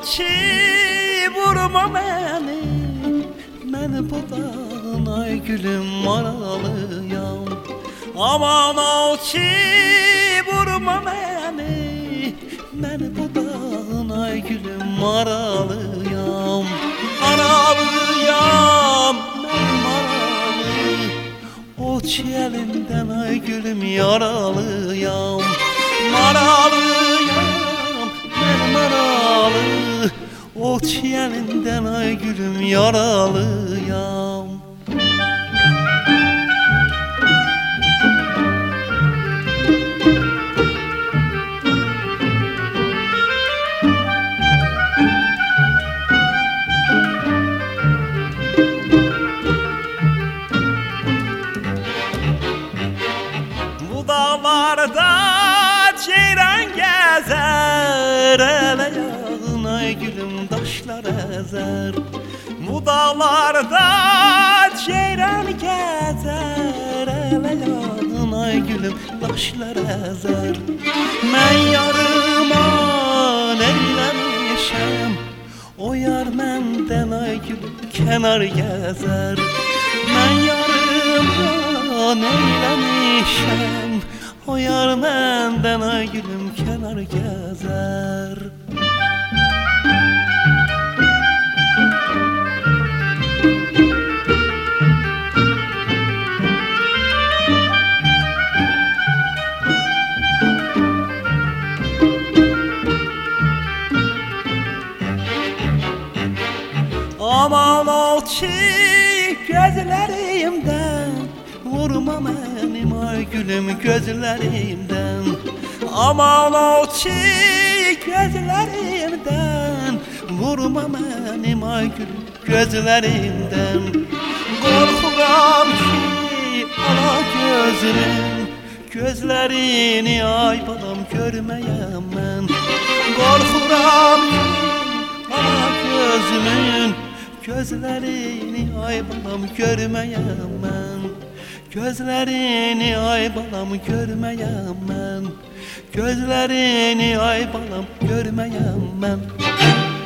ki vurma məni, məni budağın ay gülüm maralıyam. Aman ol ki vurma məni, məni budağın ay gülüm maralıyam. Maralıyam, mən maralı, o ki əlindən ay gülüm yaralıyam. Maralıyam, mən maralı, o ki əlindən ay gülüm yaralıyam. Bu dağlarda ceyran gəzər, ələ yağın ay gülüm daşlar əzər. Bu dağlarda ceyran gəzər, ələ yağın ay gülüm daşlar əzər. Mən yarıma neyləmişəm, o yar məndən ay gülüm kənar gəzər. Mən yarıma neyləmişəm, o yar məndən ay gülüm kənar gəzər. Aman ol ki gözlərimdən, vurma mənim ay gülüm gözlərimdən. Aman ol ki gözlərimdən, vurma mənim ay gülüm gözlərimdən. Qorxuram ki ala gözümün gözlərini ay balam görməyəm mən. Qorxuram ki ala gözümün gözlərini ay balam görməyəm mən. Gözlərini ay balam görməyəm mən. Gözlərini ay balam görməyəm mən.